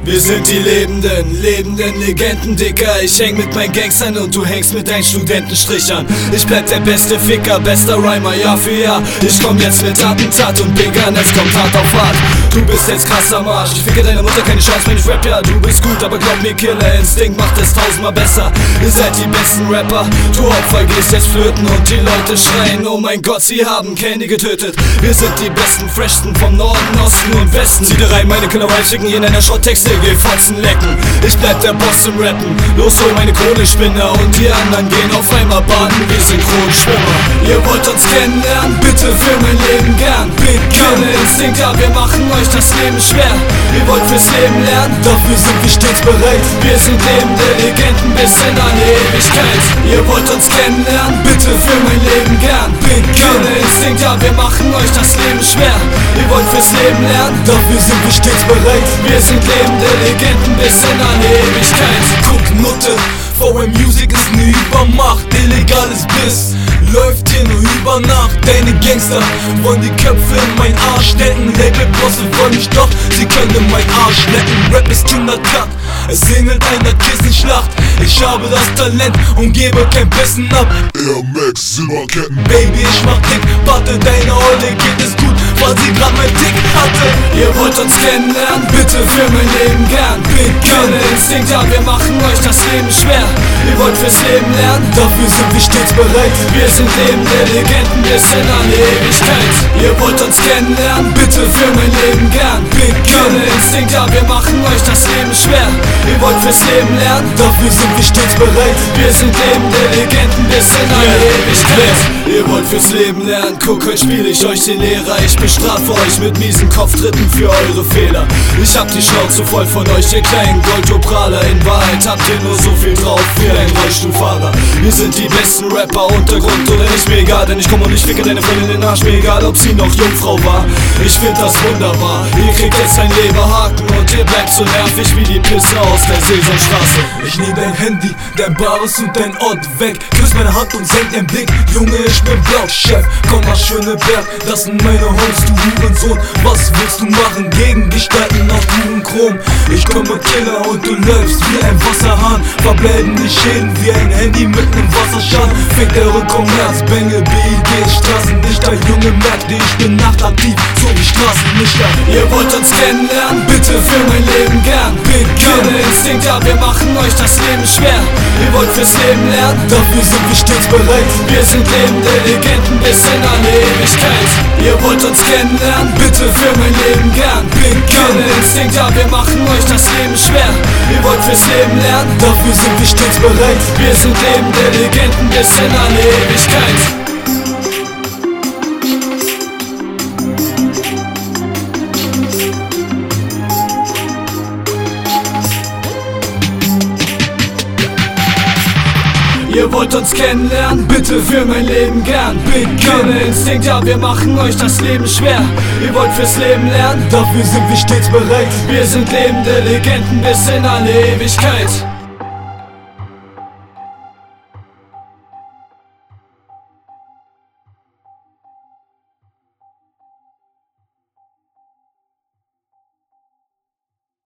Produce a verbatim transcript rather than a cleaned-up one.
Wir sind die lebenden, lebenden Legenden, Dicker. Ich häng mit meinen Gangstern und du hängst mit deinen Studentenstrichern. Ich bleib der beste Ficker, bester Rhymer, Jahr für Jahr. Ich komm jetzt mit Attentat und Bigern, es kommt hart auf hart. Du bist jetzt krasser Marsch, ich ficke deine Mutter, keine Chance, wenn ich rap, ja. Du bist gut, aber glaub mir, Killer Instinct macht es tausendmal besser. Ihr seid die besten Rapper, du Opfer gehst jetzt flöten und die Leute schreien, oh mein Gott, sie haben Candy getötet. Wir sind die besten, freshsten vom Norden, Osten und Westen. Zieh dir rein, meine Kinder rein, schicken hier in einer Schrotttexte, geh Fotzen lecken. Ich bleib der Boss im Rappen, los hol meine Kohlespinner und die anderen gehen auf einmal baden wie Synchronschwimmer. Ihr wollt uns kennenlernen, bitte für mein Leben gern. Big Killer Instinct, ja, wir machen euch das Leben schwer. Ihr wollt fürs Leben lernen, dafür sind wir stets bereit. Wir sind lebende Legenden bis in alle Ewigkeit. Ihr wollt uns kennenlernen, bitte für mein Leben gern. Big Killer Instinct, ja, wir machen euch das Leben schwer. Ihr wollt fürs Leben lernen, dafür sind wir stets bereit. Wir sind lebende Legenden bis in alle Ewigkeit. Guck Nutte, V M Music ist ne Übermacht, illegales Biss läuft hier nur über Nacht. Deine Gangster wollen die Köpfe in mein Arsch stecken. Labelbosse wollen mich doch, sie können in mein Arsch lecken. Rap ist Kinderkack, es ähnelt einer Kissenschlacht. Ich habe das Talent und gebe kein Bissen ab. Air Max Silberketten, Baby, ich mach dick, warte, deine Olle geht es gut, weil sie grad mein Dick hatte. Ihr wollt uns kennenlernen, bitte für mein Leben gern. Big Killer Instinct, ja, wir machen euch das Leben schwer. Ihr wollt fürs Leben lernen, dafür sind wir stets bereit. Wir sind lebende Legenden bis in alle Ewigkeit. Ihr wollt uns kennenlernen, bitte für mein Leben gern. Big Killer Instinct, ja, wir machen euch das Leben schwer. Ihr wollt fürs Leben lernen, dafür sind wir stets bereit. Wir sind lebende Legenden bis in alle Ewigkeit. Ihr wollt fürs Leben lernen, guck, heute spiel ich euch den Lehrer. Ich bestrafe euch mit miesen Kopftritten für eure Fehler. Ich hab die Schnauze voll von euch, ihr kleinen Goldopraler. In Wahrheit habt ihr nur so viel drauf wie ein Rollstuhlfahrer. Wir sind die besten Rapper, Untergrund oder nicht, mir egal. Denn ich komm und ich ficke deine Freundin in den Arsch, mir egal, ob sie noch Jungfrau war. Ich find das wunderbar, ihr kriegt jetzt ein Leberhaken und ihr bleibt so nervig wie die Pisse aus der Sesamstraße. Ich nehm dein Handy, dein Bares und dein Ort weg. Küss meine Hand und senk den Blick, Junge, ich bin Blockchef. Komm nach Schöneberg, das sind meine Homes, du Hurensohn. Was willst du machen gegen Gestalten auf purem Chrom? Ich komme Killer und du läufst wie ein Wasserhahn. Verbleibende Schäden wie ein Handy mit nem Wasserschaden. Fickt eure Kommerz, Bänge, B I G, Straßendichter. Junge, merkt ihr, ich bin nachtaktiv, so wie Straßendichter. Ihr wollt uns kennenlernen, bitte für mein Leben gern. Big Killer Instinct, ja, wir machen euch das Leben schwer. Ihr wollt fürs Leben lernen, dafür sind wir stets bereit. Wir sind lebende Legenden bis in alle Ewigkeit. Ihr wollt uns kennenlernen, bitte für mein Leben gern. Big Killer Instinct, ja, wir machen euch das Leben schwer. Ihr wollt fürs Leben lernen, dafür sind wir stets bereit. Wir sind lebende Legenden bis in alle Ewigkeit. Ihr wollt uns kennenlernen, bitte für mein Leben gern. Big Killer Instinct, ja, wir machen euch das Leben schwer. Ihr wollt fürs Leben lernen, dafür sind wir stets bereit. Wir sind lebende Legenden bis in alle Ewigkeit.